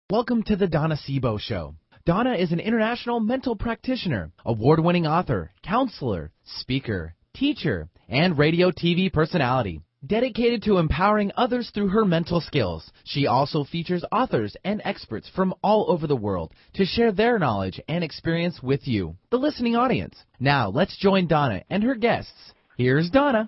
Welcome to the Donna Sebo Show. Donna is an international mental practitioner, award-winning author, counselor, speaker, teacher, and radio TV personality. Dedicated to empowering others through her mental skills, she also features authors and experts from all over the world to share their knowledge and experience with you, the listening audience. Now, let's join Donna and her guests. Here's Donna.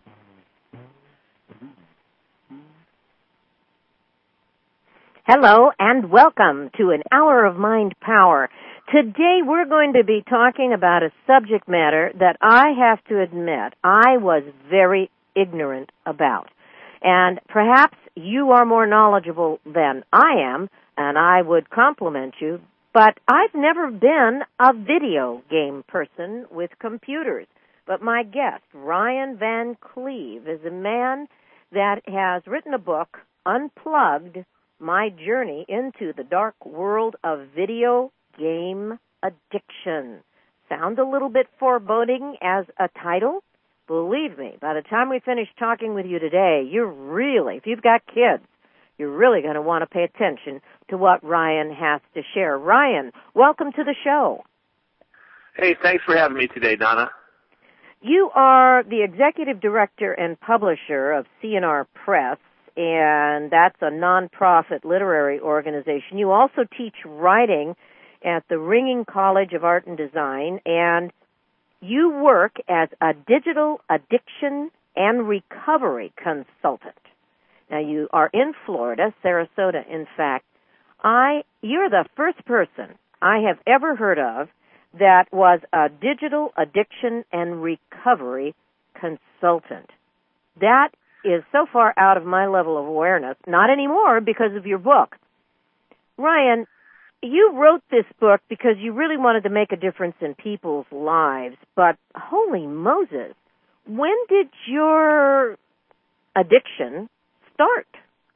Hello and welcome to an hour of mind power. Today we're going to be talking about a subject matter that I have to admit I was very ignorant about. And perhaps you are more knowledgeable than I am, and I would compliment you, but I've never been a video game person with computers. But my guest, Ryan Van Cleve, is a man that has written a book, Unplugged: My Journey into the Dark World of Video Game Addiction. Sound a little bit foreboding as a title? Believe me, by the time we finish talking with you today, if you've got kids, you're really going to want to pay attention to what Ryan has to share. Ryan, welcome to the show. Hey, thanks for having me today, Donna. You are the executive director and publisher of C&R Press, and that's a nonprofit literary organization. You also teach writing at the Ringing College of Art and Design, and you work as a digital addiction and recovery consultant. Now, you are in Florida, Sarasota, in fact. You're the first person I have ever heard of that was a digital addiction and recovery consultant. That is so far out of my level of awareness, not anymore because of your book. Ryan, you wrote this book because you really wanted to make a difference in people's lives, but holy Moses, when did your addiction start?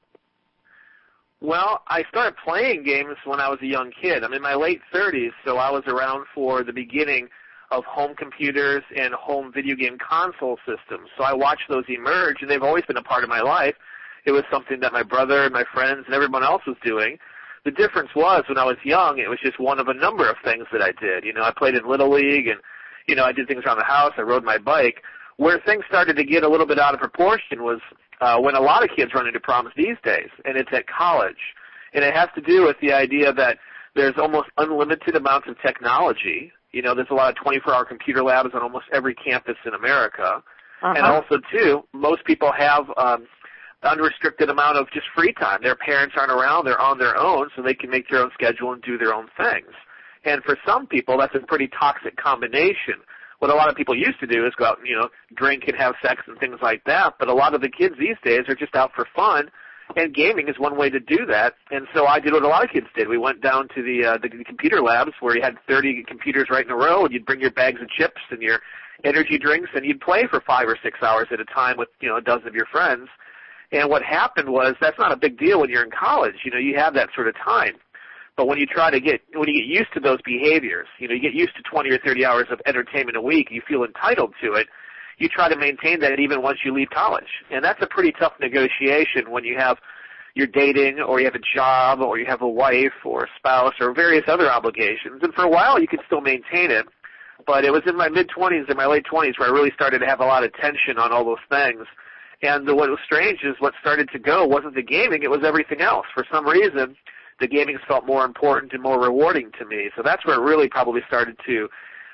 Well, I started playing games when I was a young kid. I'm in my late 30s, so I was around for the beginning of home computers and home video game console systems. So I watched those emerge, and they've always been a part of my life. It was something that my brother and my friends and everyone else was doing. The difference was when I was young, it was just one of a number of things that I did. You know, I played in Little League, and, you know, I did things around the house. I rode my bike. Where things started to get a little bit out of proportion was when a lot of kids run into problems these days, and it's at college. And it has to do with the idea that there's almost unlimited amounts of technology. You know, there's a lot of 24-hour computer labs on almost every campus in America. And also, too, most people have unrestricted amount of just free time. Their parents aren't around. They're on their own, so they can make their own schedule and do their own things. And for some people, that's a pretty toxic combination. What a lot of people used to do is go out and, you know, drink and have sex and things like that. But a lot of the kids these days are just out for fun, and gaming is one way to do that. And so I did what a lot of kids did. We went down to the computer labs where you had 30 computers right in a row, and you'd bring your bags of chips and your energy drinks, and you'd play for 5 or 6 hours at a time with, you know, a dozen of your friends. And what happened was that's not a big deal when you're in college. You know, you have that sort of time. But when you get used to those behaviors, you know, you get used to 20 or 30 hours of entertainment a week, you feel entitled to it, you try to maintain that even once you leave college. And that's a pretty tough negotiation when you're dating, or you have a job, or you have a wife or a spouse or various other obligations. And for a while you could still maintain it, but it was in my mid-20s and my late 20s where I really started to have a lot of tension on all those things. And what was strange is what started to go wasn't the gaming, it was everything else. For some reason, the gaming felt more important and more rewarding to me. So that's where it really probably started to,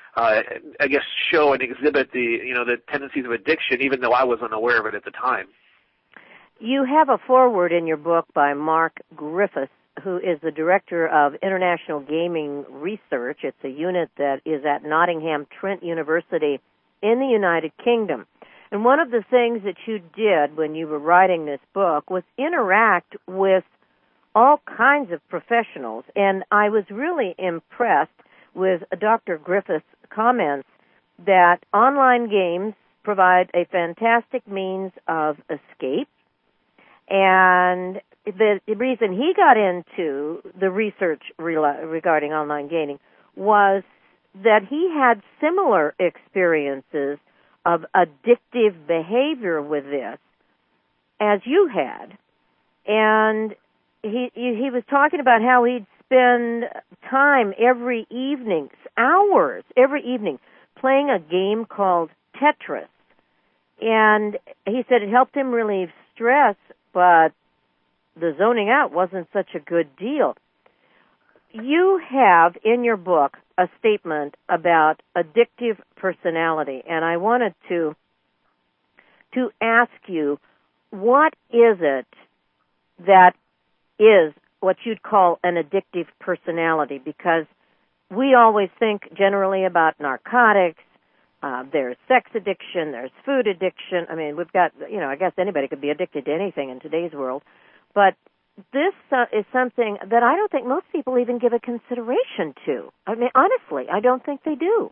show and exhibit the tendencies of addiction, even though I was unaware of it at the time. You have a foreword in your book by Mark Griffiths, who is the director of International Gaming Research. It's a unit that is at Nottingham Trent University in the United Kingdom. And one of the things that you did when you were writing this book was interact with all kinds of professionals. And I was really impressed with Dr. Griffith's comments that online games provide a fantastic means of escape. And the reason he got into the research regarding online gaming was that he had similar experiences of addictive behavior with this as you had. And he was talking about how he'd spend time every evening, hours every evening, playing a game called Tetris. And he said it helped him relieve stress, but the zoning out wasn't such a good deal. You have in your book a statement about addictive personality, and I wanted to ask you, what is it that is what you'd call an addictive personality? Because we always think generally about narcotics. There's sex addiction, there's food addiction. I mean, we've got, I guess anybody could be addicted to anything in today's world. But this is something that I don't think most people even give a consideration to. I mean, honestly, I don't think they do.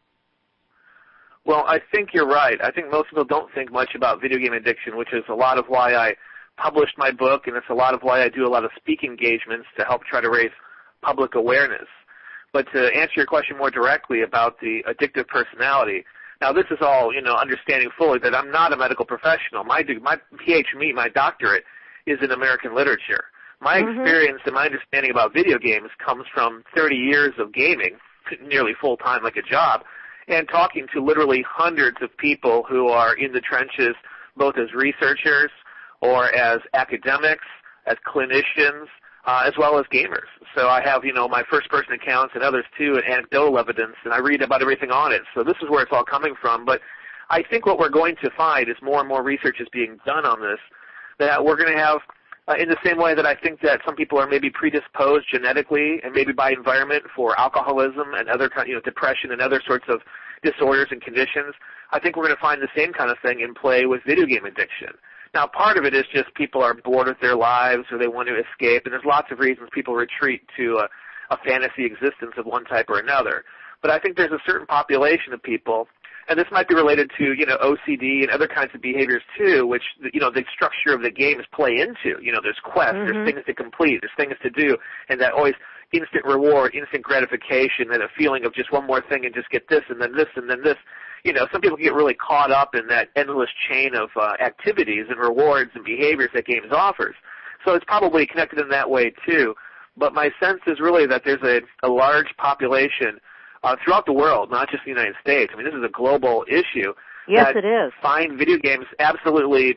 Well, I think you're right. I think most people don't think much about video game addiction, which is a lot of why I published my book, and it's a lot of why I do a lot of speaking engagements to help try to raise public awareness. But to answer your question more directly about the addictive personality, now this is all, understanding fully that I'm not a medical professional. My PhD, my doctorate, is in American literature. My experience and my understanding about video games comes from 30 years of gaming, nearly full-time like a job, and talking to literally hundreds of people who are in the trenches, both as researchers or as academics, as clinicians, as well as gamers. So I have, my first-person accounts and others too, and anecdotal evidence, and I read about everything on it. So this is where it's all coming from. But I think what we're going to find is more and more research is being done on this, that we're going to have, in the same way that I think that some people are maybe predisposed genetically and maybe by environment for alcoholism and other depression and other sorts of disorders and conditions, I think we're going to find the same kind of thing in play with video game addiction. Now, part of it is just people are bored with their lives or they want to escape, and there's lots of reasons people retreat to a fantasy existence of one type or another. But I think there's a certain population of people, and this might be related to, OCD and other kinds of behaviors too, which, the structure of the games play into. There's quests, there's things to complete, there's things to do, and that always instant reward, instant gratification, and a feeling of just one more thing and just get this and then this and then this. Some people get really caught up in that endless chain of activities and rewards and behaviors that games offers. So it's probably connected in that way too. But my sense is really that there's a large population throughout the world, not just the United States. I mean, this is a global issue. Yes, it is. Find video games absolutely,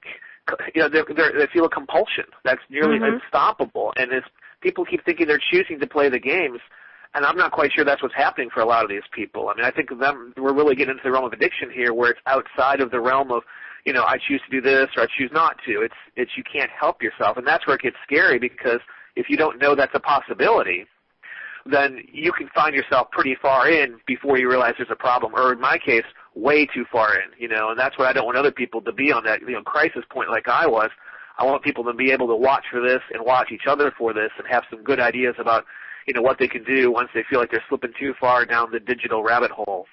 they feel a compulsion that's nearly unstoppable. And as people keep thinking they're choosing to play the games, and I'm not quite sure that's what's happening for a lot of these people. I mean, I think we're really getting into the realm of addiction here, where it's outside of the realm of, I choose to do this or I choose not to. It's you can't help yourself, and that's where it gets scary, because if you don't know that's a possibility, then you can find yourself pretty far in before you realize there's a problem, or in my case, way too far in, and that's what I don't want other people to be on that, crisis point like I was. I want people to be able to watch for this and watch each other for this and have some good ideas about, what they can do once they feel like they're slipping too far down the digital rabbit hole.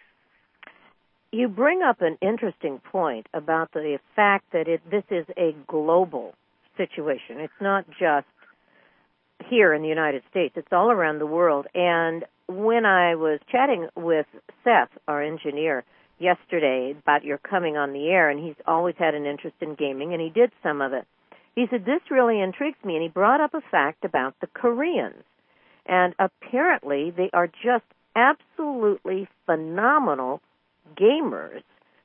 You bring up an interesting point about the fact that this is a global situation. It's not just here in the United States. It's all around the world. And when I was chatting with Seth, our engineer, yesterday about your coming on the air, and he's always had an interest in gaming, and he did some of it, he said, this really intrigues me, and he brought up a fact about the Koreans. And apparently they are just absolutely phenomenal gamers.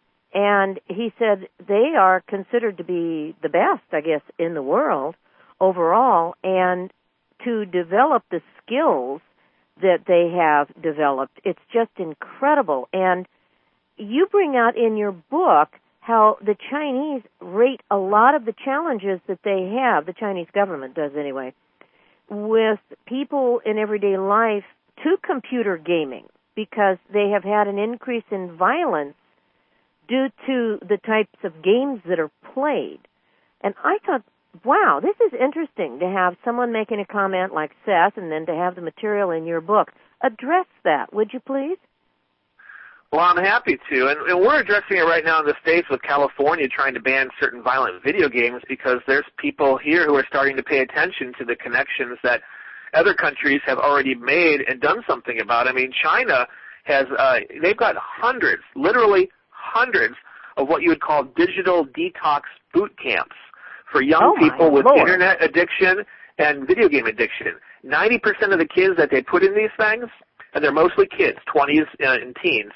And he said they are considered to be the best, I guess, in the world overall. And to develop the skills that they have developed, it's just incredible. And you bring out in your book how the Chinese rate a lot of the challenges that they have, the Chinese government does anyway, with people in everyday life to computer gaming, because they have had an increase in violence due to the types of games that are played. And I thought, wow, this is interesting to have someone making a comment like Seth, and then to have the material in your book. Address that, would you please? Well, I'm happy to, and we're addressing it right now in the States with California trying to ban certain violent video games, because there's people here who are starting to pay attention to the connections that other countries have already made and done something about. I mean, China has, they've got hundreds, literally hundreds, of what you would call digital detox boot camps for young people with internet addiction and video game addiction. 90% of the kids that they put in these things, and they're mostly kids, 20s and teens,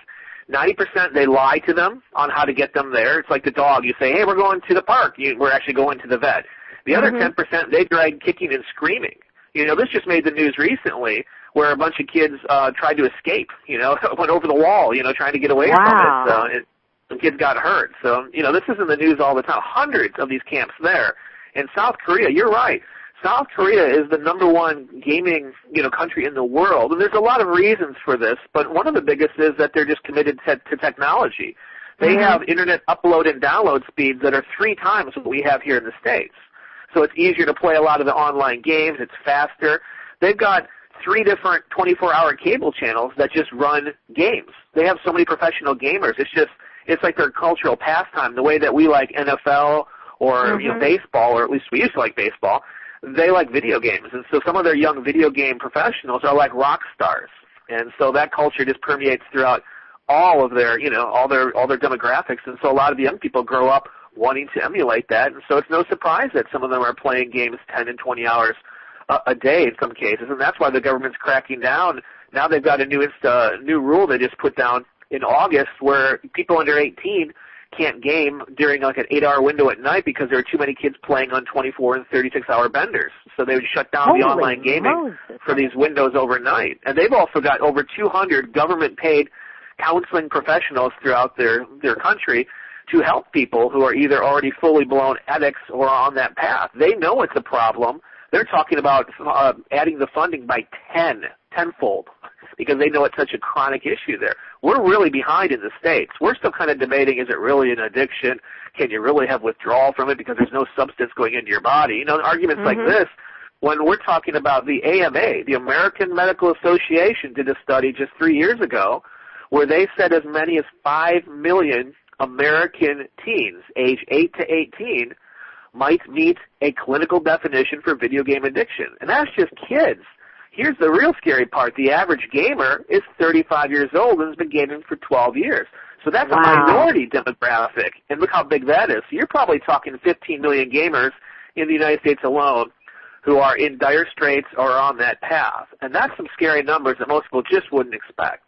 90% they lie to them on how to get them there. It's like the dog. You say, hey, we're going to the park. We're actually going to the vet. The other 10%, they drag kicking and screaming. This just made the news recently where a bunch of kids tried to escape, went over the wall, trying to get away from it. Some kids got hurt. So, this is in the news all the time. Hundreds of these camps there. In South Korea, you're right. South Korea is the number one gaming, country in the world. And there's a lot of reasons for this, but one of the biggest is that they're just committed to technology. They have internet upload and download speeds that are 3 times what we have here in the States. So it's easier to play a lot of the online games. It's faster. They've got 3 different 24-hour cable channels that just run games. They have so many professional gamers. It's like their cultural pastime, the way that we like NFL or baseball, or at least we used to like baseball. They like video games, and so some of their young video game professionals are like rock stars, and so that culture just permeates throughout all of their, all their demographics, and so a lot of the young people grow up wanting to emulate that, and so it's no surprise that some of them are playing games 10 and 20 hours a day in some cases, and that's why the government's cracking down. Now they've got a new rule they just put down in August where people under 18 can't game during like an 8-hour window at night because there are too many kids playing on 24 and 36-hour benders. So they would shut down the online gaming for these windows overnight. And they've also got over 200 government-paid counseling professionals throughout their country to help people who are either already fully blown addicts or on that path. They know it's a problem. They're talking about adding the funding by tenfold, because they know it's such a chronic issue there. We're really behind in the States. We're still kind of debating, is it really an addiction? Can you really have withdrawal from it because there's no substance going into your body? Arguments like this, when we're talking about the AMA, the American Medical Association, did a study just 3 years ago where they said as many as 5 million American teens, age 8 to 18, might meet a clinical definition for video game addiction. And that's just kids. Here's the real scary part. The average gamer is 35 years old and has been gaming for 12 years. So that's a minority demographic. And look how big that is. So you're probably talking 15 million gamers in the United States alone who are in dire straits or on that path. And that's some scary numbers that most people just wouldn't expect.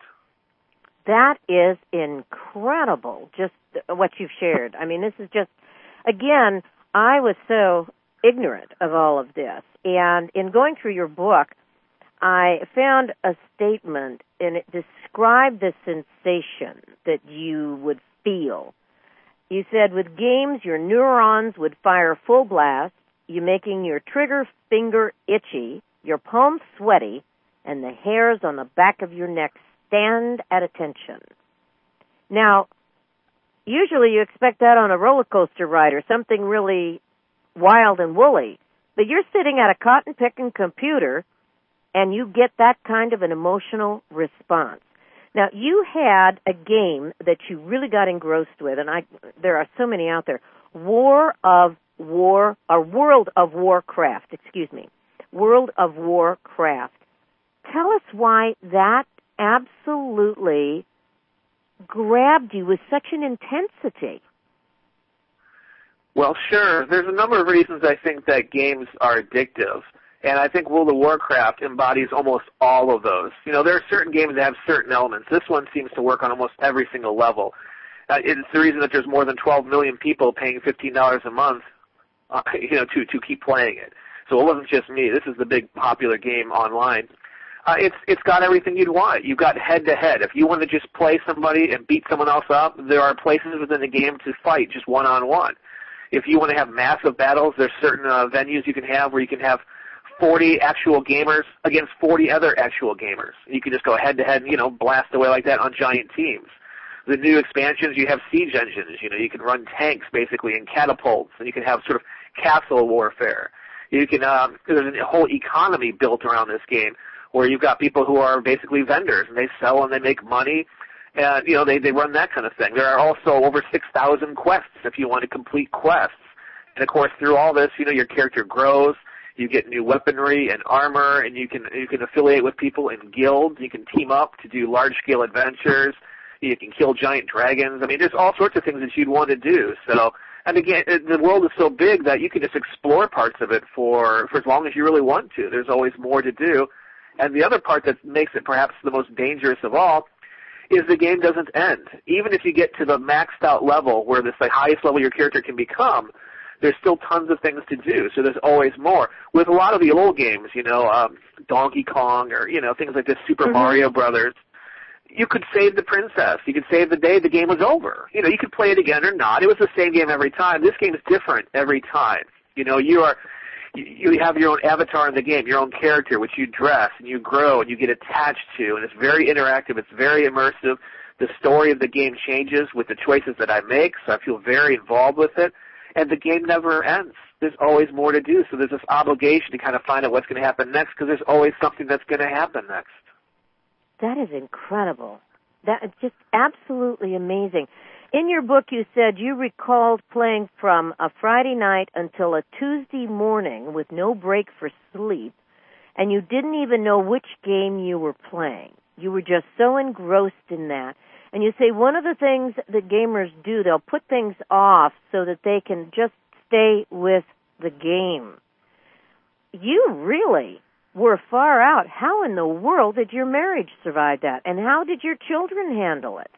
That is incredible, just what you've shared. I mean, this is just, again, I was so ignorant of all of this. And in going through your book, I found a statement, and it described the sensation that you would feel. You said, with games, your neurons would fire full blast, you making your trigger finger itchy, your palms sweaty, and the hairs on the back of your neck stand at attention. Now, usually you expect that on a roller coaster ride or something really wild and woolly, but you're sitting at a cotton-picking computer and you get that kind of an emotional response. Now, you had a game that you really got engrossed with, and there are so many out there. World of Warcraft. World of Warcraft. Tell us why that absolutely grabbed you with such an intensity. Well, sure. There's a number of reasons I think that games are addictive. And I think World of Warcraft embodies almost all of those. There are certain games that have certain elements. This one seems to work on almost every single level. It's the reason that there's more than 12 million people paying $15 a month, to keep playing it. So it wasn't just me. This is the big popular game online. It's got everything you'd want. You've got head-to-head. If you want to just play somebody and beat someone else up, there are places within the game to fight just one-on-one. If you want to have massive battles, there's certain venues you can have where you can have 40 actual gamers against 40 other actual gamers. You can just go head-to-head and, blast away like that on giant teams. The new expansions, you have siege engines. You can run tanks, basically, and catapults, and you can have sort of castle warfare. You can there's a whole economy built around this game where you've got people who are basically vendors, and they sell and they make money, and, they run that kind of thing. There are also over 6,000 quests if you want to complete quests. And, of course, through all this, your character grows. You get new weaponry and armor, and you can affiliate with people in guilds. You can team up to do large-scale adventures. You can kill giant dragons. I mean, there's all sorts of things that you'd want to do. So And again, the world is so big that you can just explore parts of it for as long as you really want to. There's always more to do. And the other part that makes it perhaps the most dangerous of all is the game doesn't end. Even if you get to the maxed out level where this highest level your character can become, there's still tons of things to do. So there's always more. With a lot of the old games, Donkey Kong or, things like this, Super Mario Brothers, you could save the princess. You could save the day. The game was over. You could play it again or not. It was the same game every time. This game is different every time. You have your own avatar in the game, your own character, which you dress and you grow and you get attached to, and it's very interactive. It's very immersive. The story of the game changes with the choices that I make, so I feel very involved with it. And the game never ends. There's always more to do, so there's this obligation to kind of find out what's going to happen next because there's always something that's going to happen next. That is incredible. That is just absolutely amazing. In your book, you said you recalled playing from a Friday night until a Tuesday morning with no break for sleep, and you didn't even know which game you were playing. You were just so engrossed in that. And you say one of the things that gamers do, they'll put things off so that they can just stay with the game. You really were far out. How in the world did your marriage survive that? And how did your children handle it?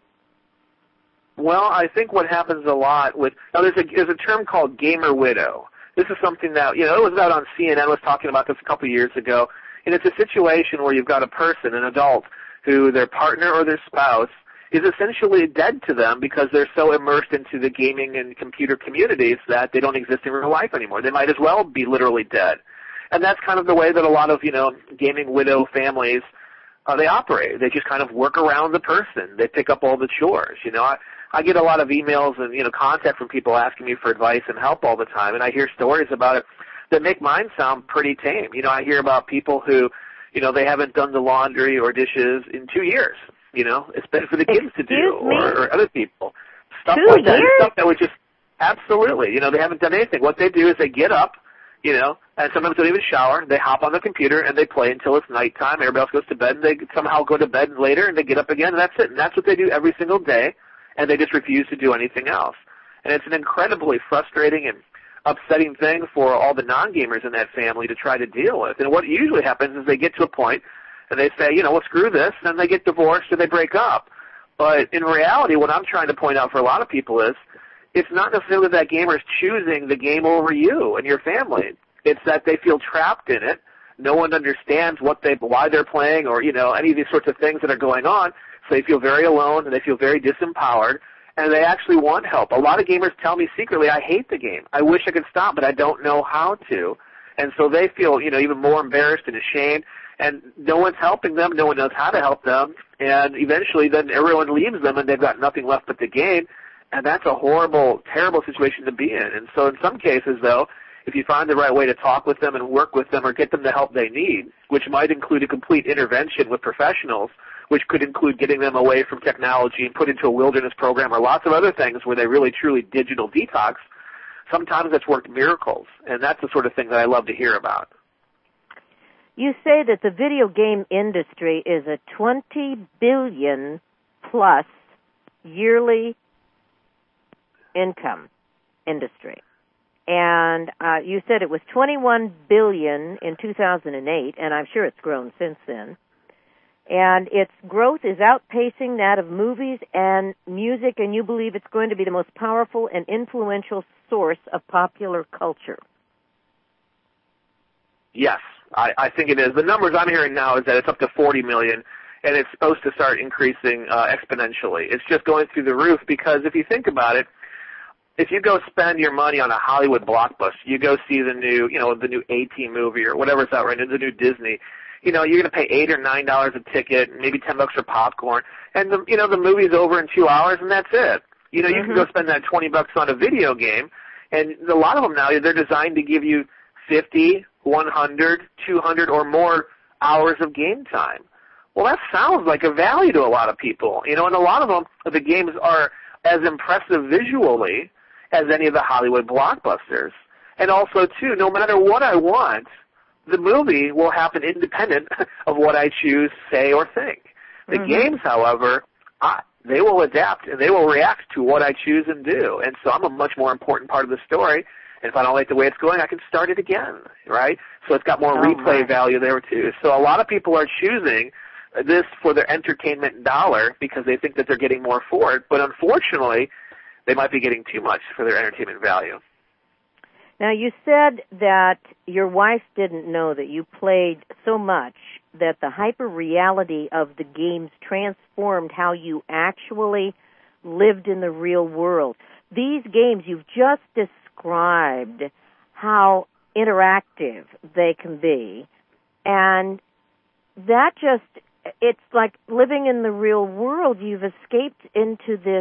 Well, I think what happens a lot there's a term called gamer widow. This is something that, it was out on CNN, was talking about this a couple of years ago, and it's a situation where you've got a person, an adult, who their partner or their spouse is essentially dead to them because they're so immersed into the gaming and computer communities that they don't exist in real life anymore. They might as well be literally dead. And that's kind of the way that a lot of, gaming widow families, they operate. They just kind of work around the person. They pick up all the chores. I get a lot of emails and, contact from people asking me for advice and help all the time, and I hear stories about it that make mine sound pretty tame. I hear about people who, they haven't done the laundry or dishes in 2 years. It's better for the kids to do or other people. Stuff like that. Stuff that would just, absolutely, they haven't done anything. What they do is they get up, and sometimes they don't even shower. They hop on the computer and they play until it's nighttime. Everybody else goes to bed and they somehow go to bed later and they get up again and that's it. And that's what they do every single day, and they just refuse to do anything else. And it's an incredibly frustrating and upsetting thing for all the non-gamers in that family to try to deal with. And what usually happens is they get to a point and they say, well, screw this, and they get divorced or they break up. But in reality, what I'm trying to point out for a lot of people is it's not necessarily that gamers choosing the game over you and your family. It's that they feel trapped in it. No one understands why they're playing or, any of these sorts of things that are going on. So they feel very alone and they feel very disempowered, and they actually want help. A lot of gamers tell me secretly, I hate the game. I wish I could stop, but I don't know how to. And so they feel, even more embarrassed and ashamed, and no one's helping them. No one knows how to help them. And eventually then everyone leaves them and they've got nothing left but the game. And that's a horrible, terrible situation to be in. And so in some cases, though, if you find the right way to talk with them and work with them or get them the help they need, which might include a complete intervention with professionals, which could include getting them away from technology and put into a wilderness program or lots of other things where they really truly digital detox, sometimes that's worked miracles. And that's the sort of thing that I love to hear about. You say that the video game industry is a $20 billion plus yearly income industry. And you said it was $21 billion in 2008, and I'm sure it's grown since then. And its growth is outpacing that of movies and music, and you believe it's going to be the most powerful and influential source of popular culture. Yes, I think it is. The numbers I'm hearing now is that it's up to 40 million, and it's supposed to start increasing exponentially. It's just going through the roof because if you think about it, if you go spend your money on a Hollywood blockbuster, you go see the new A-Team movie or whatever's out right now, the new Disney, you're going to pay $8 or $9 a ticket, maybe $10 for popcorn, and the movie's over in 2 hours, and that's it. You can go spend that $20 on a video game, and a lot of them now, they're designed to give you 50, 100, 200 or more hours of game time. Well, that sounds like a value to a lot of people, and a lot of them, the games are as impressive visually as any of the Hollywood blockbusters. And also, too, no matter what I want, the movie will happen independent of what I choose, say, or think. The games, however, they will adapt and they will react to what I choose and do. And so I'm a much more important part of the story. And if I don't like the way it's going, I can start it again, right? So it's got more replay value there too. So a lot of people are choosing this for their entertainment dollar because they think that they're getting more for it. But unfortunately, they might be getting too much for their entertainment value. Now, you said that your wife didn't know that you played so much that the hyper-reality of the games transformed how you actually lived in the real world. These games, you've just described how interactive they can be, and that just, it's like living in the real world. You've escaped into this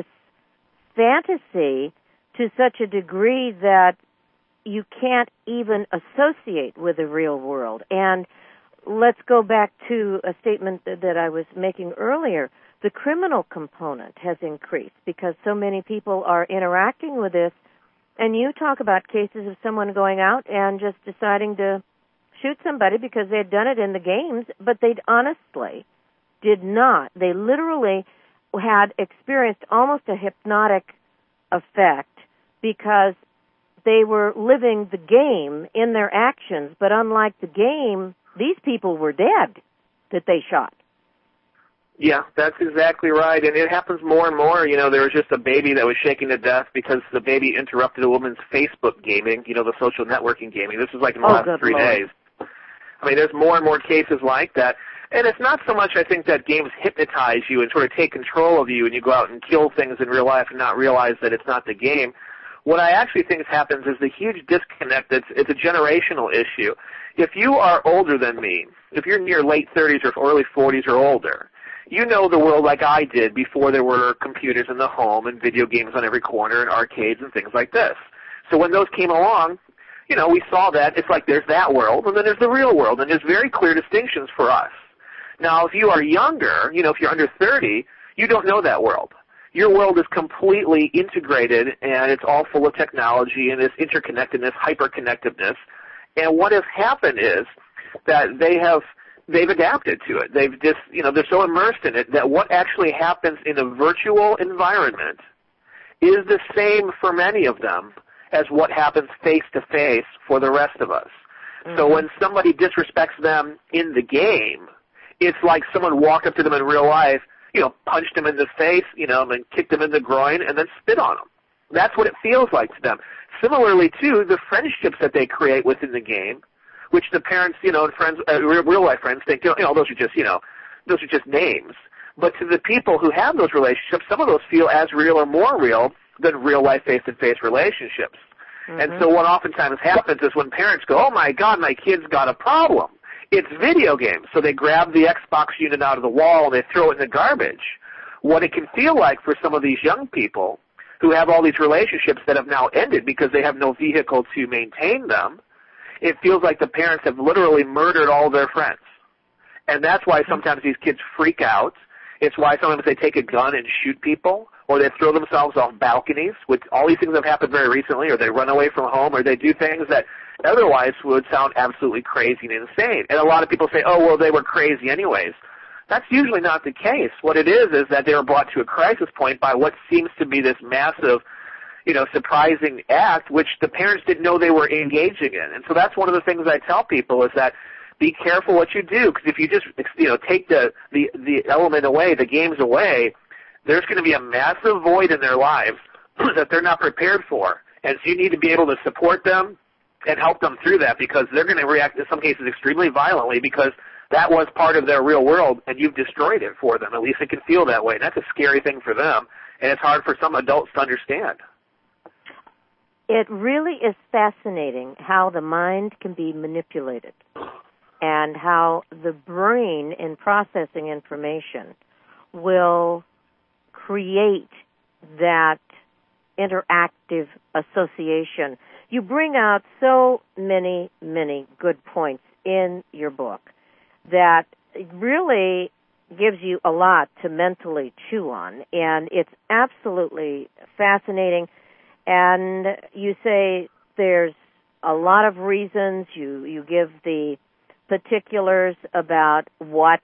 fantasy to such a degree that you can't even associate with the real world. And let's go back to a statement that I was making earlier. The criminal component has increased because so many people are interacting with this. And you talk about cases of someone going out and just deciding to shoot somebody because they had done it in the games, but they honestly did not. They literally had experienced almost a hypnotic effect because they were living the game in their actions, but unlike the game, these people were dead that they shot. Yeah, that's exactly right, and it happens more and more. You know, there was just a baby that was shaken to death because the baby interrupted a woman's Facebook gaming, you know, the social networking gaming. This is like in the last 3 days. I mean, there's more and more cases like that, and it's not so much, I think, that games hypnotize you and sort of take control of you and you go out and kill things in real life and not realize that it's not the game. What I actually think happens is the huge disconnect. It's a generational issue. If you are older than me, if you're in your late 30s or early 40s or older, you know the world like I did before there were computers in the home and video games on every corner and arcades and things like this. So when those came along, you know, we saw that it's like there's that world and then there's the real world, and there's very clear distinctions for us. Now, if you are younger, you know, if you're under 30, you don't know that world. Your world is completely integrated, and it's all full of technology and this interconnectedness, hyper-connectedness. And what has happened is that they've adapted to it. They've just, you know, they're so immersed in it that what actually happens in a virtual environment is the same for many of them as what happens face-to-face for the rest of us. Mm-hmm. So when somebody disrespects them in the game, it's like someone walked up to them in real life, you know, punched them in the face, you know, and then kicked them in the groin and then spit on them. That's what it feels like to them. Similarly, too, the friendships that they create within the game, which the parents, you know, and friends, real-life friends think, you know, those are just names. But to the people who have those relationships, some of those feel as real or more real than real-life face-to-face relationships. Mm-hmm. And so what oftentimes happens is when parents go, oh, my God, my kid's got a problem. It's video games. So they grab the Xbox unit out of the wall and they throw it in the garbage. What it can feel like for some of these young people who have all these relationships that have now ended because they have no vehicle to maintain them, it feels like the parents have literally murdered all their friends. And that's why sometimes these kids freak out. It's why sometimes they take a gun and shoot people, or they throw themselves off balconies, which all these things have happened very recently, or they run away from home, or they do things that otherwise would sound absolutely crazy and insane. And a lot of people say, oh, well, they were crazy anyways. That's usually not the case. What it is that they were brought to a crisis point by what seems to be this massive, you know, surprising act, which the parents didn't know they were engaging in. And so that's one of the things I tell people is that be careful what you do, because if you just, you know, take the element away, the games away, there's going to be a massive void in their lives that they're not prepared for. And so you need to be able to support them and help them through that, because they're going to react in some cases extremely violently because that was part of their real world and you've destroyed it for them. At least it can feel that way. And that's a scary thing for them, and it's hard for some adults to understand. It really is fascinating how the mind can be manipulated and how the brain, in processing information, will create that interactive association. You bring out so many, many good points in your book that really gives you a lot to mentally chew on, and it's absolutely fascinating. And you say there's a lot of reasons. You give the particulars about what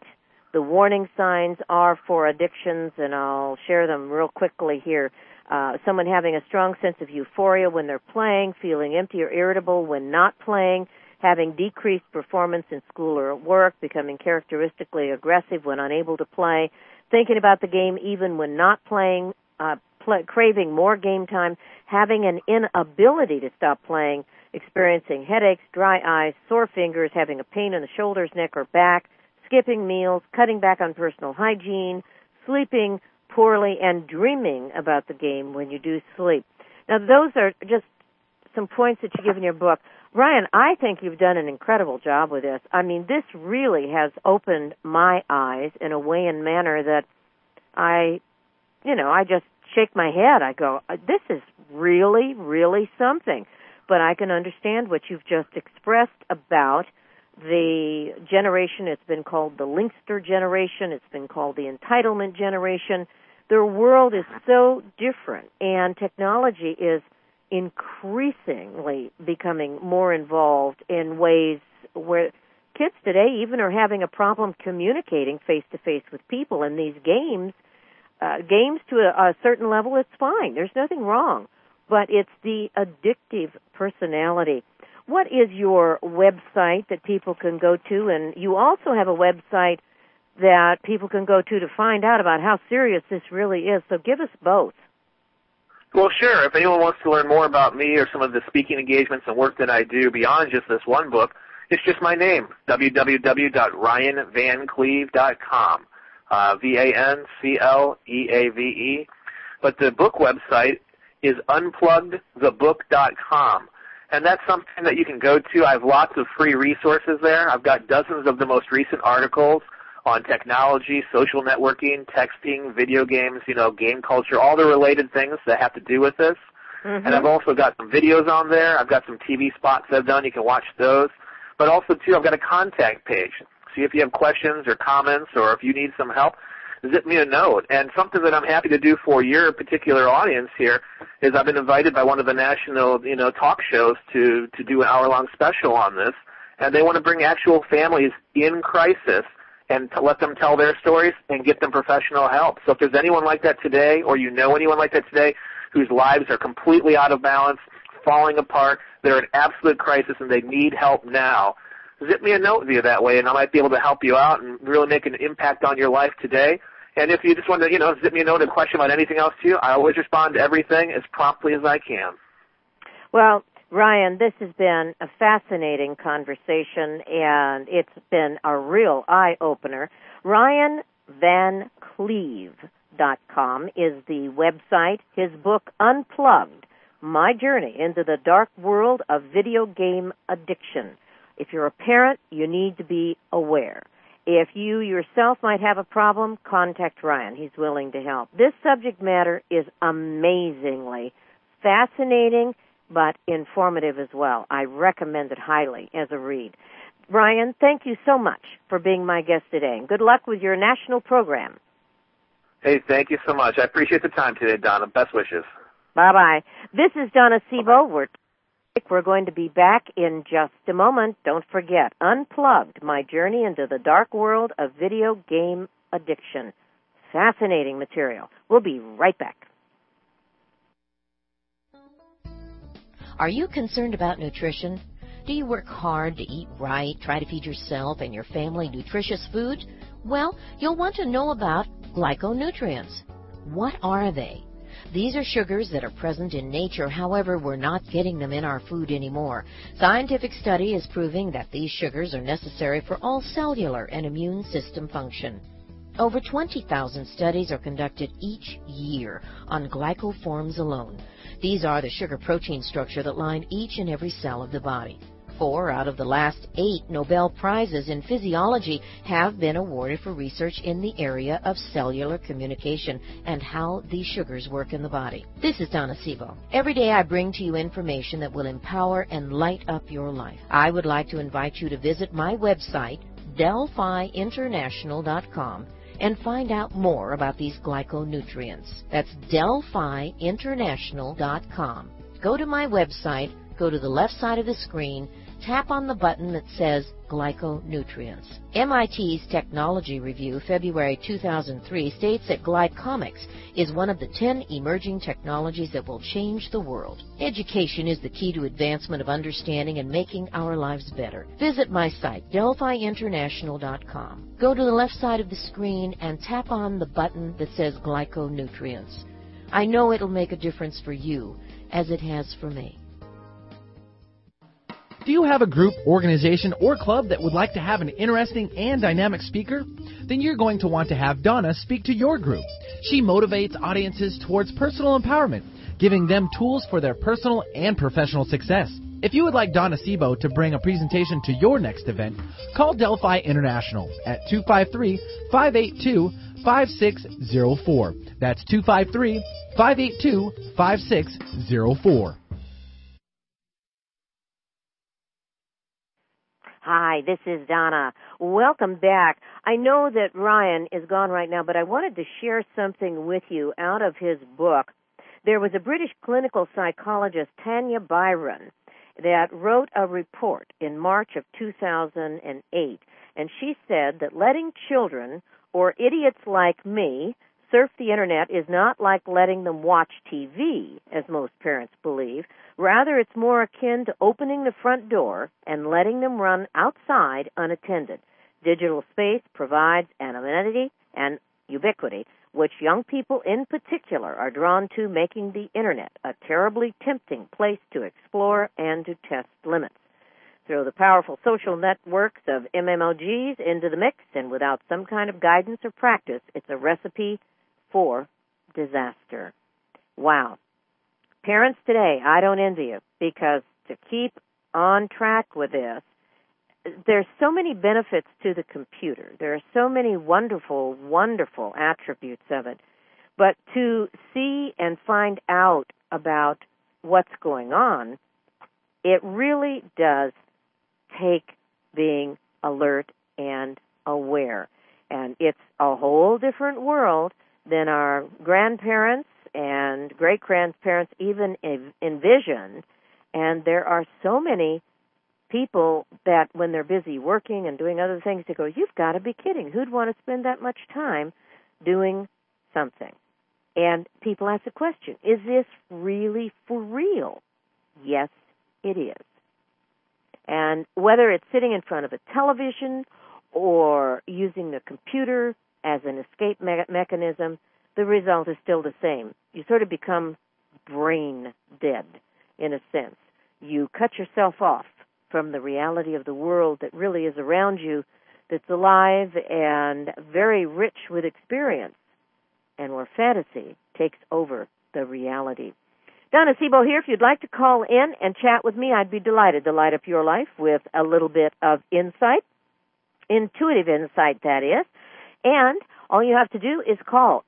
the warning signs are for addictions, and I'll share them real quickly here. Someone having a strong sense of euphoria when they're playing, feeling empty or irritable when not playing, having decreased performance in school or at work, becoming characteristically aggressive when unable to play, thinking about the game even when not playing, craving more game time, having an inability to stop playing, experiencing headaches, dry eyes, sore fingers, having a pain in the shoulders, neck, or back, skipping meals, cutting back on personal hygiene, sleeping poorly, and dreaming about the game when you do sleep. Now, those are just some points that you give in your book. Ryan, I think you've done an incredible job with this. I mean, this really has opened my eyes in a way and manner that I just shake my head. I go, this is really, really something. But I can understand what you've just expressed about the generation. It's been called the Linkster generation. It's been called the entitlement generation. Their world is so different, and technology is increasingly becoming more involved in ways where kids today even are having a problem communicating face-to-face with people. And these games to a certain level, it's fine. There's nothing wrong. But it's the addictive personality. What is your website that people can go to? And you also have a website that people can go to find out about how serious this really is. So give us both. Well, sure. If anyone wants to learn more about me or some of the speaking engagements and work that I do beyond just this one book, it's just my name, www.ryanvancleave.com, VANCLEAVE. But the book website is unpluggedthebook.com. And that's something that you can go to. I have lots of free resources there. I've got dozens of the most recent articles on technology, social networking, texting, video games, game culture, all the related things that have to do with this. Mm-hmm. And I've also got some videos on there. I've got some TV spots I've done. You can watch those. But also, too, I've got a contact page. See if you have questions or comments or if you need some help, zip me a note. And something that I'm happy to do for your particular audience here is I've been invited by one of the national, talk shows to do an hour-long special on this. And they want to bring actual families in crisis and to let them tell their stories and get them professional help. So if there's anyone like that today, or anyone like that today, whose lives are completely out of balance, falling apart, they're in absolute crisis and they need help now, zip me a note via that way, and I might be able to help you out and really make an impact on your life today. And if you just want to, zip me a note, a question about anything else too, I always respond to everything as promptly as I can. Well, Ryan, this has been a fascinating conversation, and it's been a real eye-opener. RyanVanCleave.com is the website. His book, Unplugged, My Journey into the Dark World of Video Game Addiction. If you're a parent, you need to be aware. If you yourself might have a problem, contact Ryan. He's willing to help. This subject matter is amazingly fascinating, but informative as well. I recommend it highly as a read. Ryan, thank you so much for being my guest today, and good luck with your national program. Hey, thank you so much. I appreciate the time today, Donna. Best wishes. Bye-bye. This is Donna Sebo. We're going to be back in just a moment. Don't forget, Unplugged, My Journey into the Dark World of Video Game Addiction. Fascinating material. We'll be right back. Are you concerned about nutrition? Do you work hard to eat right, try to feed yourself and your family nutritious food? Well, you'll want to know about glyconutrients. What are they? These are sugars that are present in nature, however, we're not getting them in our food anymore. Scientific study is proving that these sugars are necessary for all cellular and immune system function. Over 20,000 studies are conducted each year on glycoforms alone. These are the sugar-protein structure that line each and every cell of the body. 4 out of the last 8 Nobel Prizes in physiology have been awarded for research in the area of cellular communication and how these sugars work in the body. This is Donna Sebo. Every day I bring to you information that will empower and light up your life. I would like to invite you to visit my website, DelphiInternational.com, and find out more about these glyconutrients. That's DelphiInternational.com. Go to my website, go to the left side of the screen, tap on the button that says glyconutrients. MIT's Technology Review, February 2003, states that glycomics is one of the 10 emerging technologies that will change the world. Education is the key to advancement of understanding and making our lives better. Visit my site, DelphiInternational.com. Go to the left side of the screen and tap on the button that says glyconutrients. I know it'll make a difference for you, as it has for me. Do you have a group, organization, or club that would like to have an interesting and dynamic speaker? Then you're going to want to have Donna speak to your group. She motivates audiences towards personal empowerment, giving them tools for their personal and professional success. If you would like Donna Sebo to bring a presentation to your next event, call Delphi International at 253-582-5604. That's 253-582-5604. Hi, this is Donna. Welcome back. I know that Ryan is gone right now, but I wanted to share something with you out of his book. There was a British clinical psychologist, Tanya Byron, that wrote a report in March of 2008, and she said that letting children, or idiots like me, surf the Internet is not like letting them watch TV, as most parents believe. Rather, it's more akin to opening the front door and letting them run outside unattended. Digital space provides anonymity and ubiquity, which young people in particular are drawn to, making the Internet a terribly tempting place to explore and to test limits. Throw the powerful social networks of MMOGs into the mix, and without some kind of guidance or practice, it's a recipe for disaster. Wow. Parents today, I don't envy you, because to keep on track with this, there's so many benefits to the computer. There are so many wonderful, wonderful attributes of it. But to see and find out about what's going on, it really does take being alert and aware. And it's a whole different world than our grandparents and great-grandparents even envisioned. And there are so many people that when they're busy working and doing other things, they go, you've got to be kidding. Who'd want to spend that much time doing something? And people ask the question, is this really for real? Yes, it is. And whether it's sitting in front of a television or using the computer as an escape mechanism, the result is still the same. You sort of become brain dead, in a sense. You cut yourself off from the reality of the world that really is around you, that's alive and very rich with experience, and where fantasy takes over the reality. Donna Sebo here. If you'd like to call in and chat with me, I'd be delighted to light up your life with a little bit of insight, intuitive insight, that is. And all you have to do is call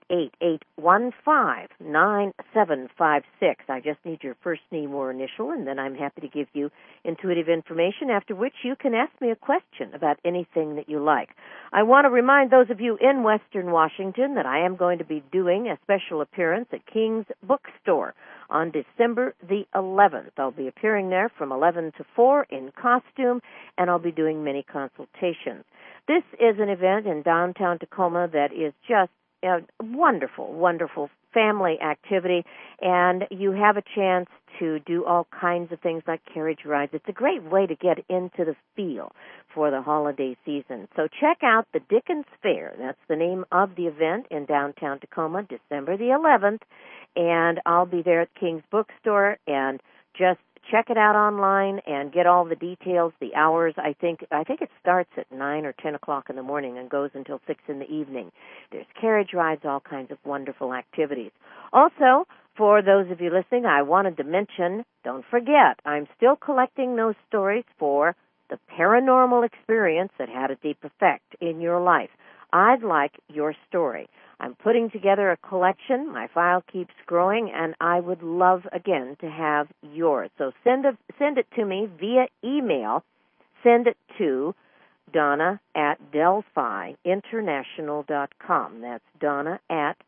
888-815-9756. I just need your first name or initial, and then I'm happy to give you intuitive information, after which you can ask me a question about anything that you like. I want to remind those of you in Western Washington that I am going to be doing a special appearance at King's Bookstore on December the 11th. I'll be appearing there from 11 to 4 in costume, and I'll be doing many consultations. This is an event in downtown Tacoma that is just a wonderful, wonderful family activity, and you have a chance to do all kinds of things like carriage rides. It's a great way to get into the feel for the holiday season. So check out the Dickens Fair. That's the name of the event in downtown Tacoma, December the 11th, and I'll be there at King's Bookstore, and just check it out online and get all the details, the hours. I think it starts at 9 or 10 o'clock in the morning and goes until 6 in the evening. There's carriage rides, all kinds of wonderful activities. Also, for those of you listening, I wanted to mention, don't forget, I'm still collecting those stories for the paranormal experience that had a deep effect in your life. I'd like your story. I'm putting together a collection. My file keeps growing, and I would love, again, to have yours. So send it to me via email. Send it to Donna at DelphiInternational.com. That's Donna at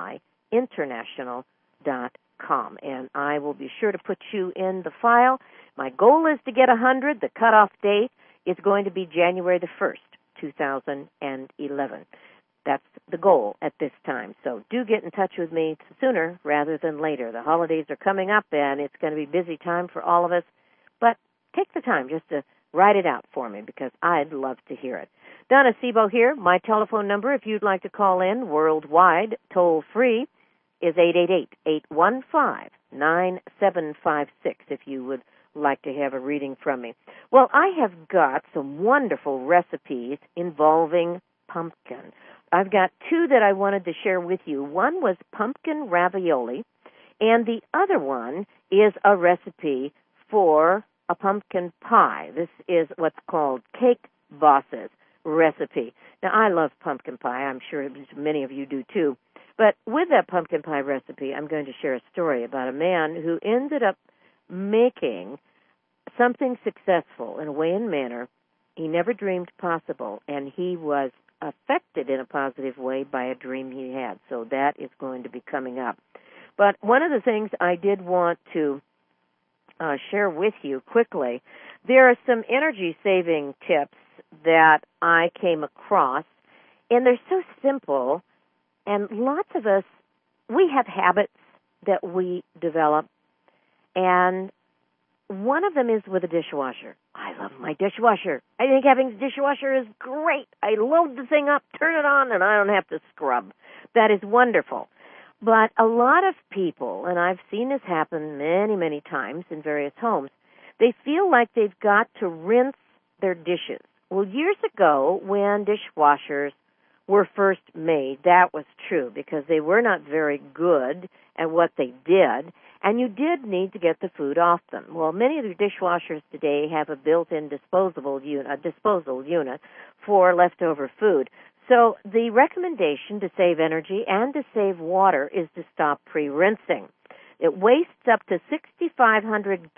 DelphiInternational.com. And I will be sure to put you in the file. My goal is to get 100. The cutoff date is going to be January the 1st, 2011. That's the goal at this time. So do get in touch with me sooner rather than later. The holidays are coming up, and it's going to be a busy time for all of us. But take the time just to write it out for me because I'd love to hear it. Donna Sebo here. My telephone number, if you'd like to call in worldwide, toll free, is 888-815-9756 if you would like to have a reading from me. Well, I have got some wonderful recipes involving pumpkin. I've got two that I wanted to share with you. One was pumpkin ravioli, and the other one is a recipe for a pumpkin pie. This is what's called Cake Boss's recipe. Now, I love pumpkin pie. I'm sure many of you do too. But with that pumpkin pie recipe, I'm going to share a story about a man who ended up making something successful in a way and manner he never dreamed possible, and he was affected in a positive way by a dream he had. So that is going to be coming up. But one of the things I did want to share with you quickly, there are some energy-saving tips that I came across, and they're so simple, and lots of us, we have habits that we develop, and one of them is with a dishwasher. I love my dishwasher. I think having a dishwasher is great. I load the thing up, turn it on, and I don't have to scrub. That is wonderful. But a lot of people, and I've seen this happen many, many times in various homes, they feel like they've got to rinse their dishes. Well, years ago, when dishwashers were first made, that was true because they were not very good at what they did, and you did need to get the food off them. Well, many of the dishwashers today have a built-in disposal unit for leftover food. So the recommendation to save energy and to save water is to stop pre-rinsing. It wastes up to 6,500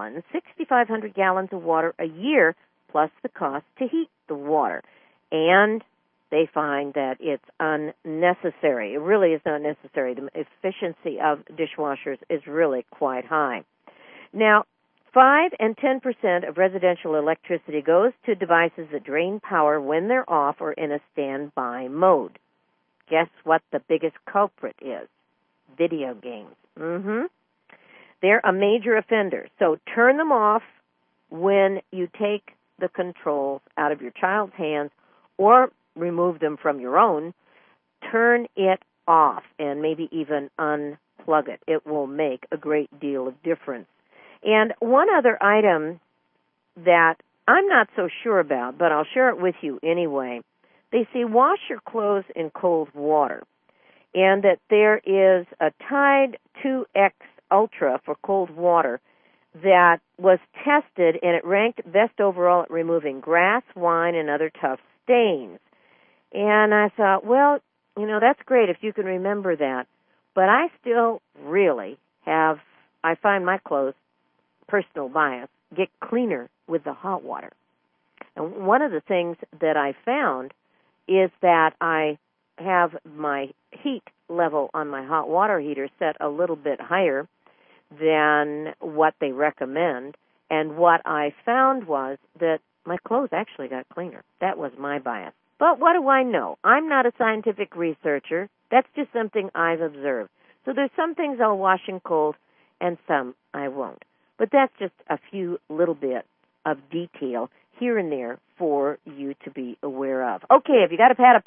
gallons of water a year, plus the cost to heat the water. And they find that it's unnecessary. It really is not necessary. The efficiency of dishwashers is really quite high. Now, 5 and 10% of residential electricity goes to devices that drain power when they're off or in a standby mode. Guess what the biggest culprit is? Video games. They're a major offender. So turn them off when you take the controls out of your child's hands or remove them from your own. Turn it off and maybe even unplug it. It will make a great deal of difference. And one other item that I'm not so sure about, but I'll share it with you anyway. They say wash your clothes in cold water, and that there is a Tide 2X Ultra for cold water that was tested, and it ranked best overall at removing grass, wine, and other tough stains. And I thought, well, that's great if you can remember that, but I still really I find my clothes, personal bias, get cleaner with the hot water. And one of the things that I found is that I have my heat level on my hot water heater set a little bit higher than what they recommend, and what I found was that my clothes actually got cleaner. That was my bias. But what do I know? I'm not a scientific researcher. That's just something I've observed. So there's some things I'll wash in cold and some I won't. But that's just a few little bit of detail here and there for you to be aware of. Okay, if you got a pad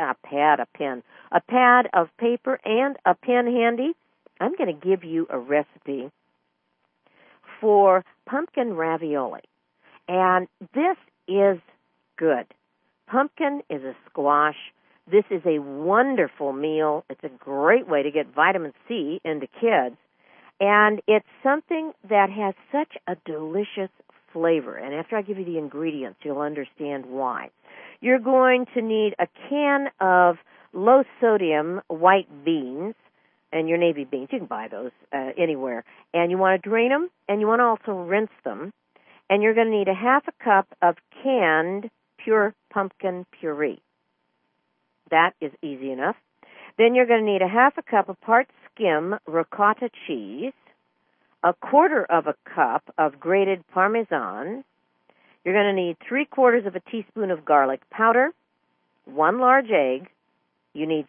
of paper and a pen handy, I'm going to give you a recipe for pumpkin ravioli. And this is good. Pumpkin is a squash. This is a wonderful meal. It's a great way to get vitamin C into kids. And it's something that has such a delicious flavor. And after I give you the ingredients, you'll understand why. You're going to need a can of low-sodium white beans, and your navy beans. You can buy those anywhere. And you want to drain them, and you want to also rinse them. And you're going to need a half a cup of canned pure pumpkin puree. That is easy enough. Then you're going to need a half a cup of part skim ricotta cheese, 1/4 of a cup of grated Parmesan. You're going to need 3/4 of a teaspoon of garlic powder, 1 large egg. You need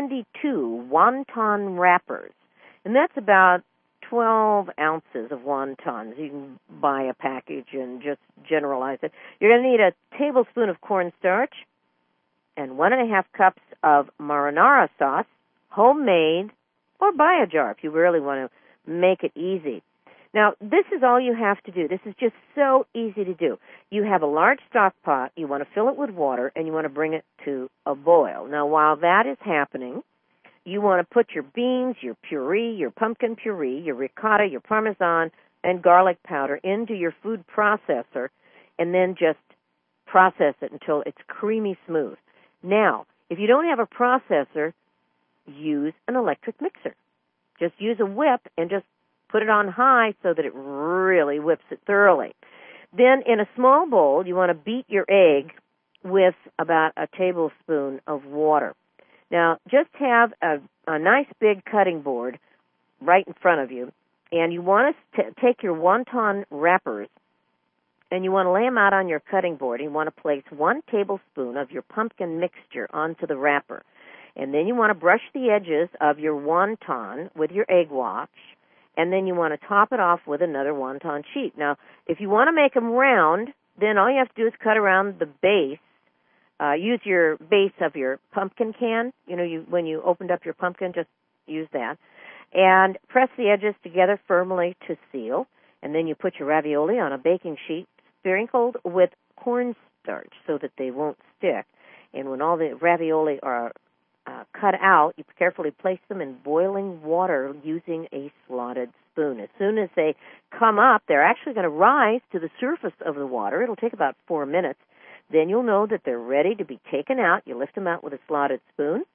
72 wonton wrappers, and that's about 12 ounces of wontons. You can buy a package and just generalize it. You're going to need a tablespoon of cornstarch and 1.5 cups of marinara sauce, homemade, or buy a jar if you really want to make it easy. Now, this is all you have to do. This is just so easy to do. You have a large stock pot, you want to fill it with water, and you want to bring it to a boil. Now, while that is happening, you want to put your beans, your puree, your pumpkin puree, your ricotta, your Parmesan, and garlic powder into your food processor, and then just process it until it's creamy smooth. Now, if you don't have a processor, use an electric mixer. Just use a whip and just put it on high so that it really whips it thoroughly. Then in a small bowl, you want to beat your egg with about a tablespoon of water. Now, just have a nice big cutting board right in front of you, and you want to take your wonton wrappers, and you want to lay them out on your cutting board. You want to place 1 tablespoon of your pumpkin mixture onto the wrapper, and then you want to brush the edges of your wonton with your egg wash, and then you want to top it off with another wonton sheet. Now, if you want to make them round, then all you have to do is cut around the base. Use your base of your pumpkin can. When you opened up your pumpkin, just use that. And press the edges together firmly to seal. And then you put your ravioli on a baking sheet sprinkled with cornstarch so that they won't stick. And when all the ravioli are cut out, you carefully place them in boiling water using a slotted spoon. As soon as they come up, they're actually going to rise to the surface of the water. It'll take about 4 minutes. Then you'll know that they're ready to be taken out. You lift them out with a slotted spoon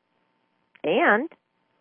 and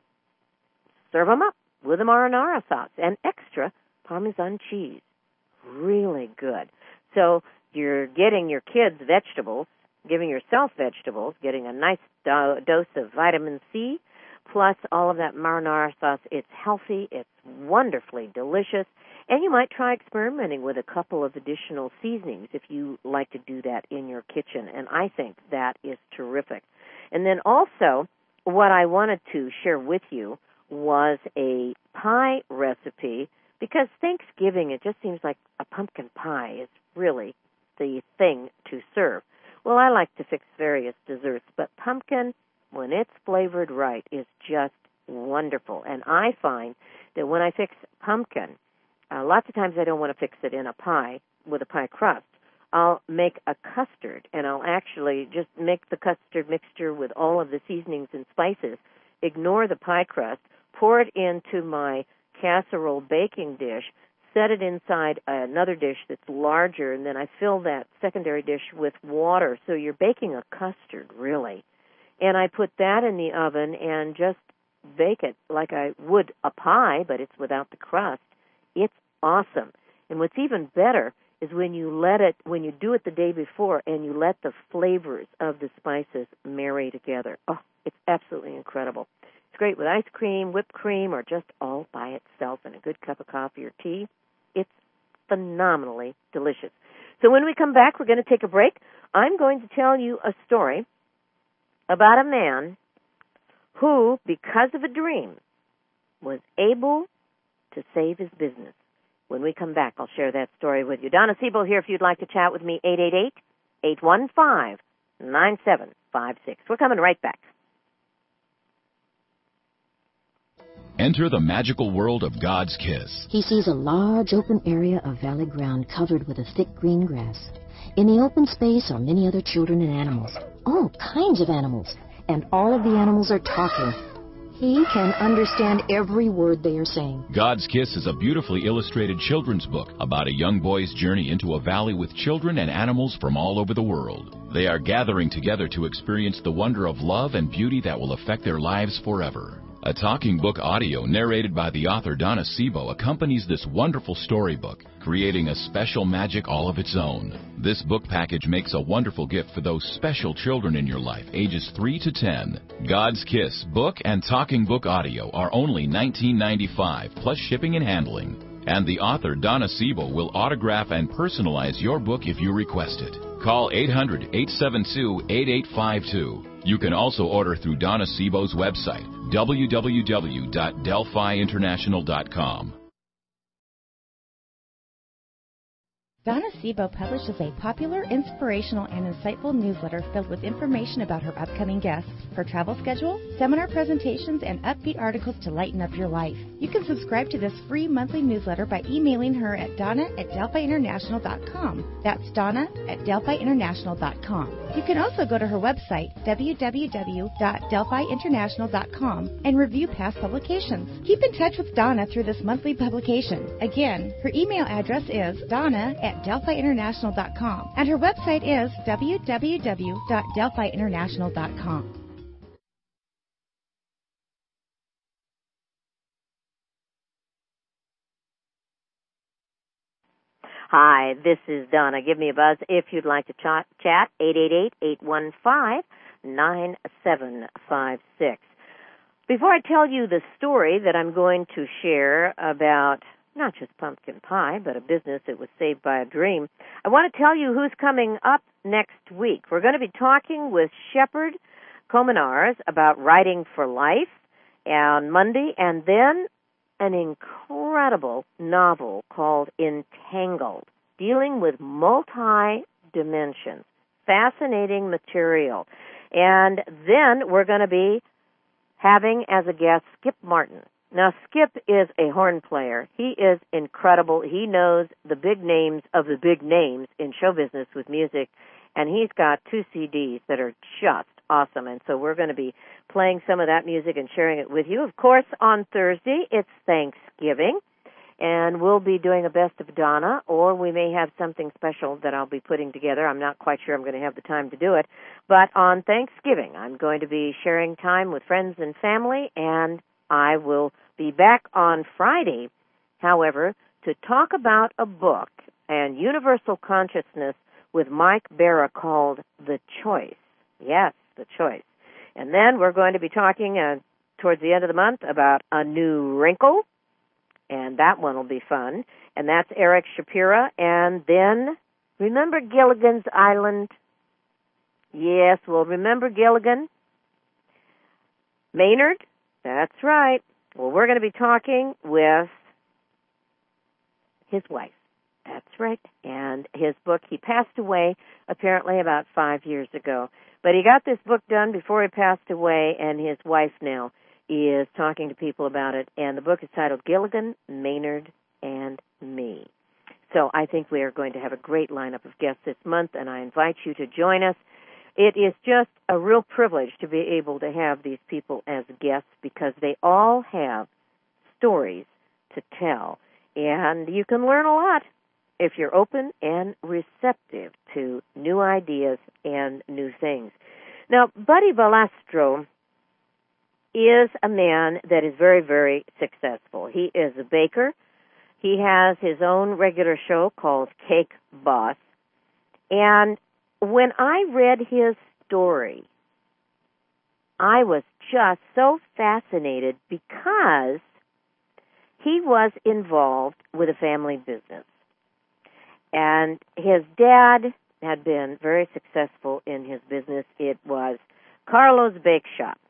serve them up with a marinara sauce and extra Parmesan cheese. Really good. So you're getting your kids vegetables, giving yourself vegetables, getting a nice dose of vitamin C, plus all of that marinara sauce. It's healthy. It's wonderfully delicious. And you might try experimenting with a couple of additional seasonings if you like to do that in your kitchen. And I think that is terrific. And then also, what I wanted to share with you was a pie recipe, because Thanksgiving, it just seems like a pumpkin pie is really the thing to serve. Well, I like to fix various desserts, but pumpkin, when it's flavored right, is just wonderful. And I find that when I fix pumpkin, lots of times I don't want to fix it in a pie with a pie crust. I'll make a custard, and I'll actually just make the custard mixture with all of the seasonings and spices, ignore the pie crust, pour it into my casserole baking dish, set it inside another dish that's larger, and then I fill that secondary dish with water. So you're baking a custard, really. And I put that in the oven and just bake it like I would a pie, but it's without the crust. It's awesome. And what's even better is when you do it the day before and you let the flavors of the spices marry together. Oh, it's absolutely incredible. It's great with ice cream, whipped cream, or just all by itself and a good cup of coffee or tea. It's phenomenally delicious. So when we come back, we're going to take a break. I'm going to tell you a story about a man who, because of a dream, was able to save his business. When we come back, I'll share that story with you. Donna Siebel here if you'd like to chat with me, 888-815-9756. We're coming right back. Enter the magical world of God's Kiss. He sees a large open area of valley ground covered with a thick green grass. In the open space are many other children and animals, all kinds of animals, and all of the animals are talking. He can understand every word they are saying. God's Kiss is a beautifully illustrated children's book about a young boy's journey into a valley with children and animals from all over the world. They are gathering together to experience the wonder of love and beauty that will affect their lives forever. A talking book audio narrated by the author Donna Siebel accompanies this wonderful storybook, creating a special magic all of its own. This book package makes a wonderful gift for those special children in your life, ages 3 to 10. God's Kiss book and talking book audio are only $19.95 plus shipping and handling. And the author, Donna Siebel, will autograph and personalize your book if you request it. Call 800-872-8852. You can also order through Donna Siebel's website, www.delphiinternational.com. Donna Siebel publishes a popular, inspirational, and insightful newsletter filled with information about her upcoming guests, her travel schedule, seminar presentations, and upbeat articles to lighten up your life. You can subscribe to this free monthly newsletter by emailing her at donna@delphiinternational.com. That's donna@delphiinternational.com. You can also go to her website, www.delphiinternational.com, and review past publications. Keep in touch with Donna through this monthly publication. Again, her email address is donna@delphiinternational.com, and her website is www.delphiinternational.com. Hi, this is Donna. Give me a buzz if you'd like to chat, 888-815-9756. Before I tell you the story that I'm going to share about not just pumpkin pie, but a business that was saved by a dream, I want to tell you who's coming up next week. We're going to be talking with Shepard Kominars about writing for life on Monday, and then an incredible novel called Entangled, dealing with multi-dimensions. Fascinating material. And then we're going to be having as a guest Skip Martin. Now, Skip is a horn player. He is incredible. He knows the big names of the big names in show business with music, and he's got 2 CDs that are just awesome. And so we're going to be playing some of that music and sharing it with you. Of course, on Thursday, it's Thanksgiving, and we'll be doing a Best of Donna, or we may have something special that I'll be putting together. I'm not quite sure I'm going to have the time to do it. But on Thanksgiving, I'm going to be sharing time with friends and family, and I will be back on Friday, however, to talk about a book and universal consciousness with Mike Barra called The Choice. Yes, The Choice. And then we're going to be talking towards the end of the month about A New Wrinkle, and that one will be fun. And that's Eric Shapira. And then, remember Gilligan's Island? Yes, well, remember Gilligan? Maynard? That's right. Well, we're going to be talking with his wife. That's right. And his book, he passed away apparently about 5 years ago. But he got this book done before he passed away, and his wife now is talking to people about it. And the book is titled Gilligan, Maynard, and Me. So I think we are going to have a great lineup of guests this month, and I invite you to join us. It is just a real privilege to be able to have these people as guests because they all have stories to tell. And you can learn a lot if you're open and receptive to new ideas and new things. Now, Buddy Valastro is a man that is very, very successful. He is a baker. He has his own regular show called Cake Boss. And when I read his story, I was just so fascinated because he was involved with a family business. And his dad had been very successful in his business. It was Carlo's Bake Shop.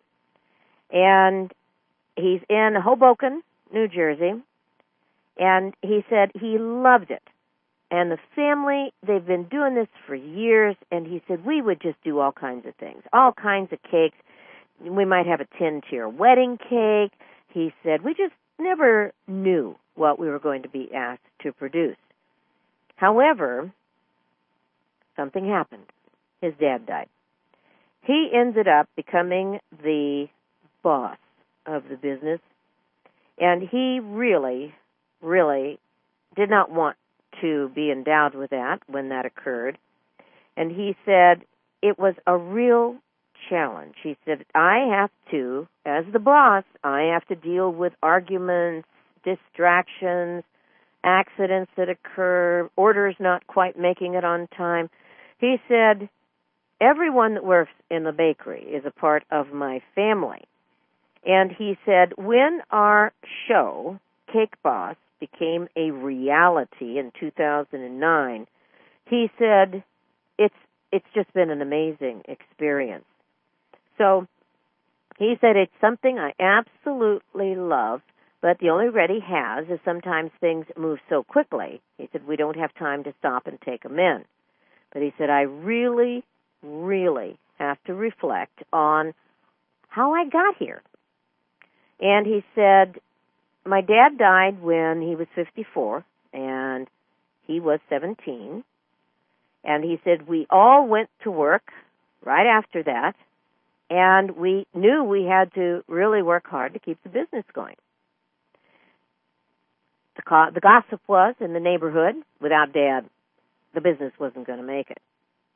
And he's in Hoboken, New Jersey. And he said he loved it. And the family, they've been doing this for years. And he said, we would just do all kinds of things, all kinds of cakes. We might have a 10-tier wedding cake. He said, we just never knew what we were going to be asked to produce. However, something happened. His dad died. He ended up becoming the boss of the business, and he really, really did not want to be endowed with that when that occurred. And he said it was a real challenge. He said, I have to, as the boss, I have to deal with arguments, distractions, accidents that occur, orders not quite making it on time. He said, everyone that works in the bakery is a part of my family. And he said, when our show, Cake Boss, became a reality in 2009, he said, it's just been an amazing experience. So he said, it's something I absolutely love, but the only regret he has is sometimes things move so quickly. He said, we don't have time to stop and take them in. But he said, I really, really have to reflect on how I got here. And he said, my dad died when he was 54, and he was 17. And he said, we all went to work right after that, and we knew we had to really work hard to keep the business going. The gossip was in the neighborhood, without Dad, the business wasn't going to make it.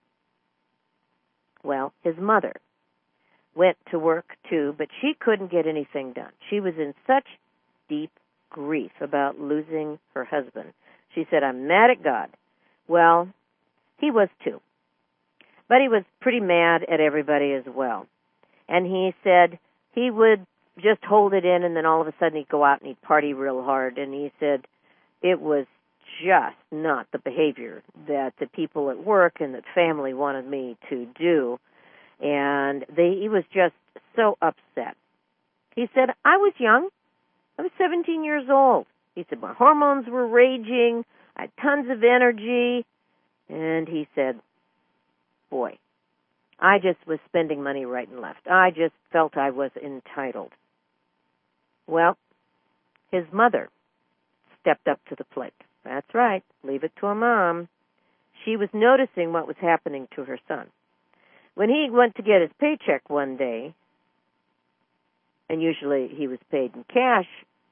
Well, his mother went to work too, but she couldn't get anything done. She was in such deep grief about losing her husband. She said, I'm mad at God. Well, he was too. But he was pretty mad at everybody as well. And he said he would just hold it in, and then all of a sudden he'd go out and he'd party real hard. And he said it was just not the behavior that the people at work and that family wanted me to do. And he was just so upset. He said, I was young. I was 17 years old. He said, my hormones were raging. I had tons of energy. And he said, boy, I just was spending money right and left. I just felt I was entitled. Well, his mother stepped up to the plate. That's right. Leave it to a mom. She was noticing what was happening to her son. When he went to get his paycheck one day, and usually he was paid in cash,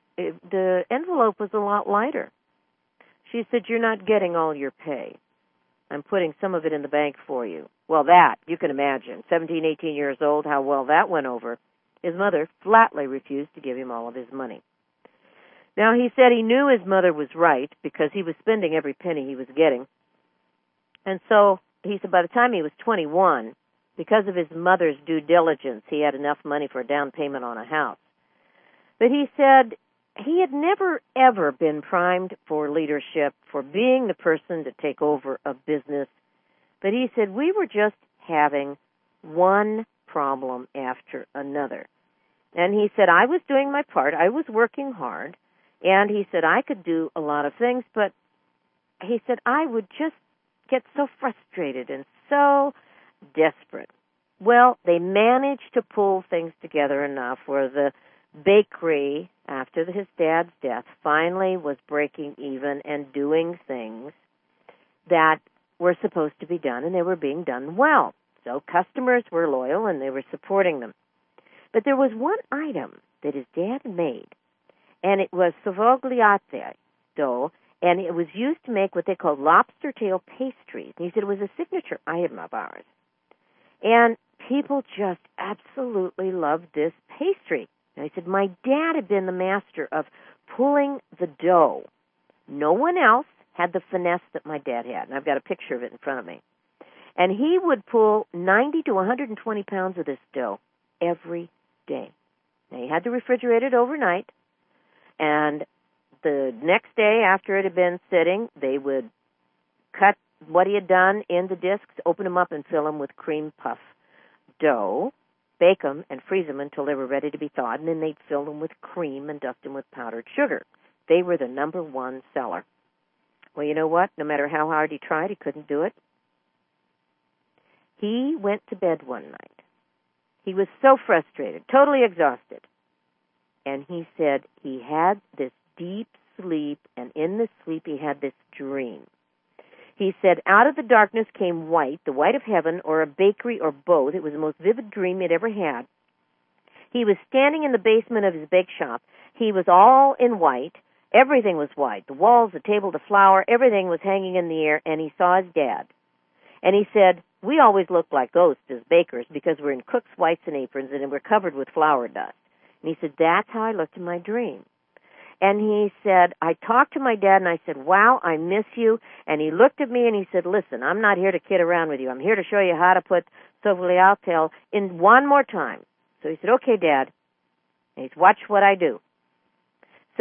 the envelope was a lot lighter. She said, you're not getting all your pay. I'm putting some of it in the bank for you. Well, that, you can imagine, 17, 18 years old, how well that went over. His mother flatly refused to give him all of his money. Now, he said he knew his mother was right because he was spending every penny he was getting. And so he said by the time he was 21, because of his mother's due diligence, he had enough money for a down payment on a house. But he said he had never, ever been primed for leadership, for being the person to take over a business. But he said we were just having one problem after another. And he said I was doing my part. I was working hard. And he said I could do a lot of things, but he said I would just get so frustrated and so desperate. Well, they managed to pull things together enough where the bakery, after his dad's death, finally was breaking even and doing things that were supposed to be done, and they were being done well. So customers were loyal, and they were supporting them. But there was one item that his dad made, and it was savogliate dough, and it was used to make what they called lobster tail pastries. And he said it was a signature item of ours. And people just absolutely loved this pastry. And he said, my dad had been the master of pulling the dough. No one else had the finesse that my dad had. And I've got a picture of it in front of me. And he would pull 90 to 120 pounds of this dough every day. Now, he had to refrigerate it overnight. And the next day after it had been sitting, they would cut what he had done in the discs, open them up and fill them with cream puff dough, bake them and freeze them until they were ready to be thawed, and then they'd fill them with cream and dust them with powdered sugar. They were the number one seller. Well, you know what? No matter how hard he tried, he couldn't do it. He went to bed one night. He was so frustrated, totally exhausted. And he said he had this deep sleep, and in the sleep he had this dream. He said, out of the darkness came white, the white of heaven, or a bakery, or both. It was the most vivid dream he'd ever had. He was standing in the basement of his bake shop. He was all in white. Everything was white. The walls, the table, the flour, everything was hanging in the air, and he saw his dad. And he said, we always look like ghosts as bakers because we're in cook's whites and aprons, and we're covered with flour dust. And he said, that's how I looked in my dream. And he said, I talked to my dad, and I said, wow, I miss you. And he looked at me, and he said, listen, I'm not here to kid around with you. I'm here to show you how to put savogliate in one more time. So he said, okay, Dad. And he said, watch what I do. So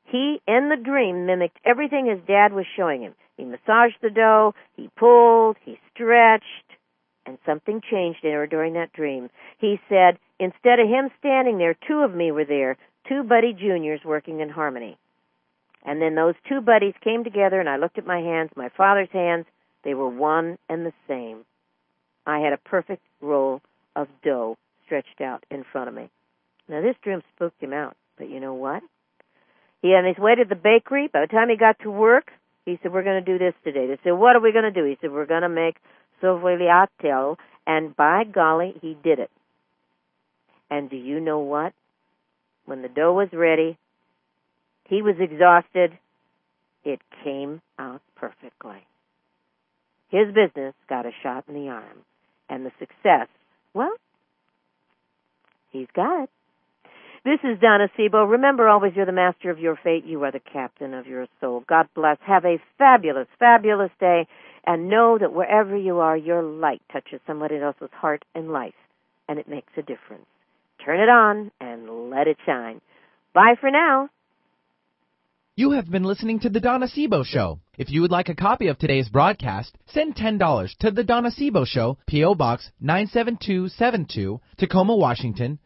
He, in the dream, mimicked everything his dad was showing him. He massaged the dough, he pulled, he stretched, and something changed in her during that dream. He said, instead of him standing there, two of me were there, two buddy juniors working in harmony. And then those two buddies came together, and I looked at my hands, my father's hands. They were one and the same. I had a perfect roll of dough stretched out in front of me. Now, this dream spooked him out, but you know what? He on his way to the bakery, by the time he got to work, he said, we're going to do this today. They said, what are we going to do? He said, we're going to make sovriliato, and by golly, he did it. And do you know what? When the dough was ready, he was exhausted. It came out perfectly. His business got a shot in the arm. And the success, well, he's got it. This is Donna Sebo. Remember always, you're the master of your fate. You are the captain of your soul. God bless. Have a fabulous, fabulous day. And know that wherever you are, your light touches somebody else's heart and life. And it makes a difference. Turn it on and let it shine. Bye for now. You have been listening to The Donna Sebo Show. If you would like a copy of today's broadcast, send $10 to The Donna Sebo Show, P.O. Box 97272, Tacoma, Washington,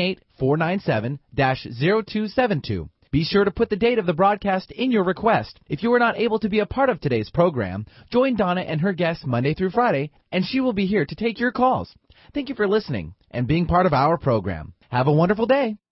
98497-0272. Be sure to put the date of the broadcast in your request. If you were not able to be a part of today's program, join Donna and her guests Monday through Friday, and she will be here to take your calls. Thank you for listening and being part of our program. Have a wonderful day.